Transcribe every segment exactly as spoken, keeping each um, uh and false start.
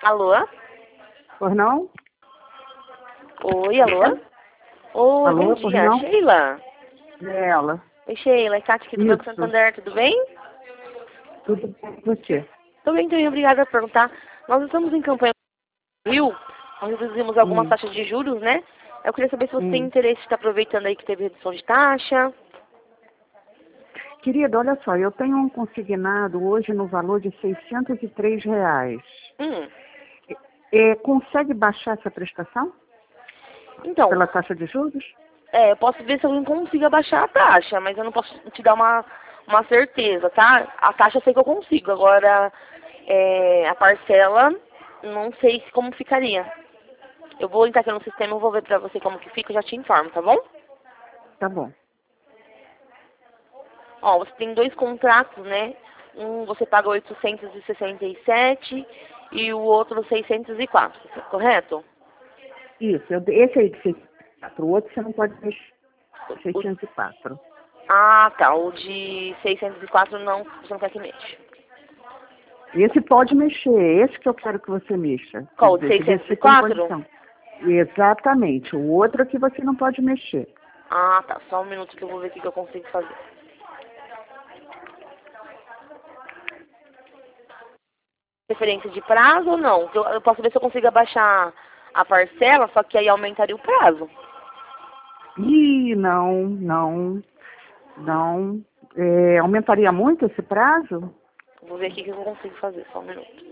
Alô? Por não? Oi, alô? Oi, Alô, bom por dia, não? Sheila. É ela. Oi, Sheila, é Cátia aqui do Banco Isso. Santander, tudo bem? Tudo bem com você? Tudo bem, também, obrigada por perguntar. Nós estamos em campanha no Rio, nós reduzimos algumas Hum, taxas de juros, né? Eu queria saber se você tem hum. interesse de estar aproveitando aí que teve redução de taxa. Querida, olha só, eu tenho um consignado hoje no valor de seiscentos e três reais. Hum, É, consegue baixar essa prestação então, pela taxa de juros? é, eu posso ver se eu consigo abaixar a taxa, mas eu não posso te dar uma, uma certeza, tá? A taxa eu sei que eu consigo, agora é, a parcela, não sei se como ficaria. Eu vou entrar aqui no sistema, eu vou ver pra você como que fica, eu já te informo, tá bom? Tá bom. Ó, você tem dois contratos, né? Um você paga oitocentos e sessenta e sete e o outro seiscentos e quatro, correto? Isso, eu, esse aí de seiscentos e quatro, o outro você não pode mexer. O- seiscentos e quatro. ah, tá. O de seiscentos e quatro não, você não quer que mexa. Esse pode mexer, esse que eu quero que você mexa. Quer Qual? O de dizer, que seiscentos e você tem quatro? condição. Exatamente. O outro é que você não pode mexer. Ah, tá. Só um minuto que eu vou ver o que que eu consigo fazer. Referência de prazo ou não? Eu, eu posso ver se eu consigo abaixar a parcela, só que aí aumentaria o prazo. Ih, não, não, não. É, aumentaria muito esse prazo? Vou ver aqui o que eu consigo fazer, só um minuto.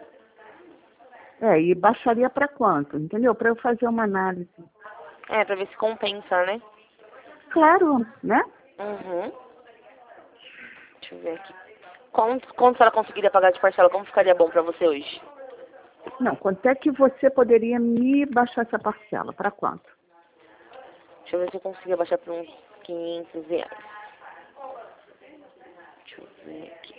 É, e baixaria para quanto? Entendeu? Para eu fazer uma análise. É, pra ver se compensa, né? Claro, né? Uhum. Deixa eu ver aqui. Quanto, quanto ela conseguiria pagar de parcela? Como ficaria bom pra você hoje? Não, quanto é que você poderia me baixar essa parcela? Para quanto? Deixa eu ver se eu consigo abaixar para uns quinhentos reais. Deixa eu ver aqui.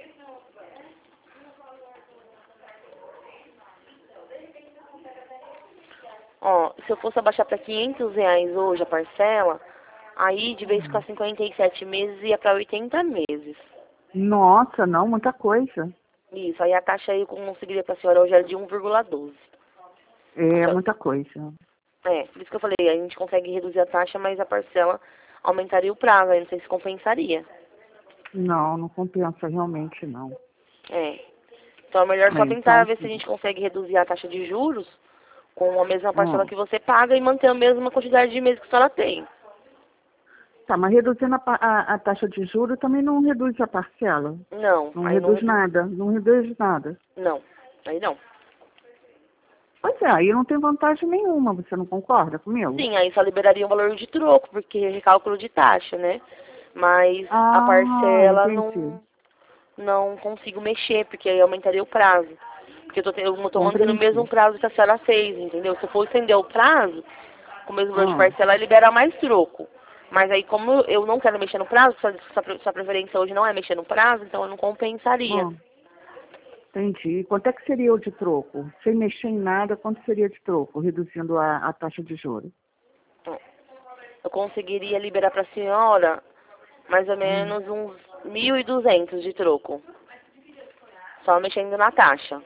Ó, se eu fosse abaixar para quinhentos reais hoje a parcela, aí de vez de ficar cinquenta e sete meses ia para oitenta meses. Nossa, não, muita coisa. Isso, aí a taxa aí eu conseguiria para a senhora hoje era de um vírgula doze. É muita coisa. É, por isso que eu falei, a gente consegue reduzir a taxa, mas a parcela aumentaria o prazo, aí não sei se compensaria. Não, não compensa realmente, não. É. Então é melhor só É, então, tentar ver se a assim, gente consegue reduzir a taxa de juros com a mesma parcela hum. que você paga e manter a mesma quantidade de meses que a senhora tem. Tá, mas reduzindo a, pa- a, a taxa de juros também não reduz a parcela. Não, Não aí não reduz reduz. nada, não reduz nada. Não, aí não. Pois é, aí não tem vantagem nenhuma, você não concorda comigo? Sim, aí só liberaria um valor de troco, porque é recálculo de taxa, né? Mas a Ah, parcela entendi. não, não consigo mexer, porque aí aumentaria o prazo. Porque eu tô, te- eu tô mantendo o mesmo Compreendi. prazo que a senhora fez, entendeu? Se eu for estender o prazo, com o mesmo valor de Ah, parcela, libera mais troco. Mas aí, como eu não quero mexer no prazo, sua, sua, pre- sua preferência hoje não é mexer no prazo, então eu não compensaria. ah, entendi. E quanto é que seria o de troco? Sem mexer em nada, quanto seria de troco, reduzindo a, a taxa de juros? Eu conseguiria liberar para a senhora mais ou Hum. menos uns mil e duzentos de troco. Só mexendo na taxa.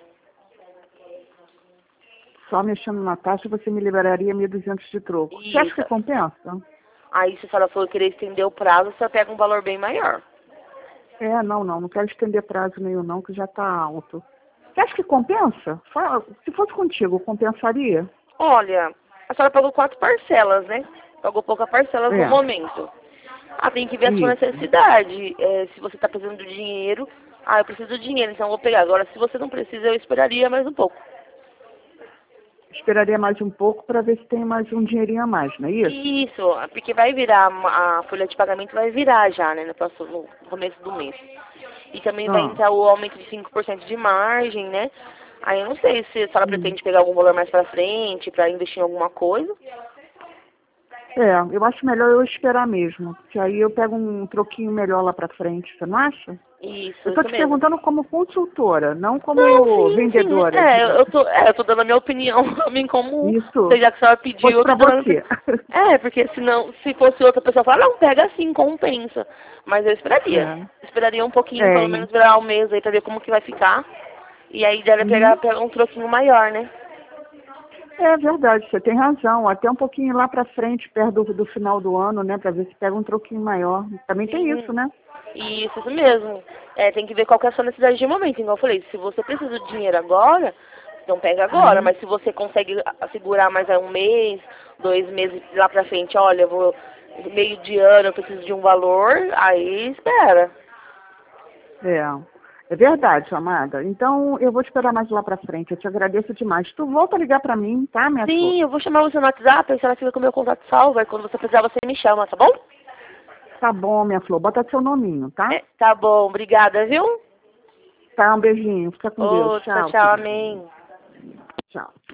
Só mexendo na taxa você me liberaria mil e duzentos de troco. Você acha Isso. que compensa? Aí, se a senhora for querer estender o prazo, você pega um valor bem maior. É, não, não, não quero estender prazo nenhum não, que já está alto. Você acha que compensa? Fala, se fosse contigo, compensaria? Olha, a senhora pagou quatro parcelas, né? Pagou poucas parcelas no É, momento. Ah, tem que ver a sua isso. necessidade. É, se você está precisando do dinheiro, ah, eu preciso do dinheiro, então eu vou pegar. Agora, se você não precisa, eu esperaria mais um pouco. Esperaria mais um pouco para ver se tem mais um dinheirinho a mais, não é isso? Isso, porque vai virar, a folha de pagamento vai virar já, né, no próximo no começo do mês. E também vai Ah, entrar o aumento de cinco por cento de margem, né? Aí eu não sei se a senhora hum. pretende pegar algum valor mais pra frente, pra investir em alguma coisa. É, eu acho melhor eu esperar mesmo, que aí eu pego um troquinho melhor lá para frente, você não acha? Isso, Eu estou isso te mesmo. perguntando como consultora, não Não, como sim, sim. vendedora. É, eu De... eu tô, é, eu tô dando a minha opinião, a mim como, Isso, já que a senhora pediu, fosse eu tô para dando a minha você. opinião. É, porque senão, se fosse outra pessoa falar, não, pega assim, compensa. Mas eu esperaria. É, Esperaria um pouquinho, é, pelo menos virar um mês aí pra ver como que vai ficar. E aí deve Uhum. pegar, pegar um troquinho maior, né? É verdade, você tem razão. Até um pouquinho lá pra frente, perto do, do final do ano, né? Pra ver se pega um troquinho maior. Também tem isso, Sim. né? Isso, isso mesmo. É, tem que ver qual que é a sua necessidade de momento. Igual eu falei, se você precisa de dinheiro agora, então pega agora. Uhum. Mas se você consegue a- segurar mais um mês, dois meses lá pra frente, olha, eu vou meio de ano, eu preciso de um valor, aí espera. É. É verdade, amada. Então, eu vou te esperar mais lá pra frente. Eu te agradeço demais. Tu volta a ligar pra mim, tá, minha flor? Sim, eu vou chamar você no WhatsApp, aí você fica com o meu contato salvo, aí quando você precisar você me chama, tá bom? Tá bom, minha flor. Bota seu nominho, tá? É, tá bom, obrigada, viu? Tá, um beijinho. Fica com Deus. Ô, tchau, Tchau, tchau, querida. amém. Tchau.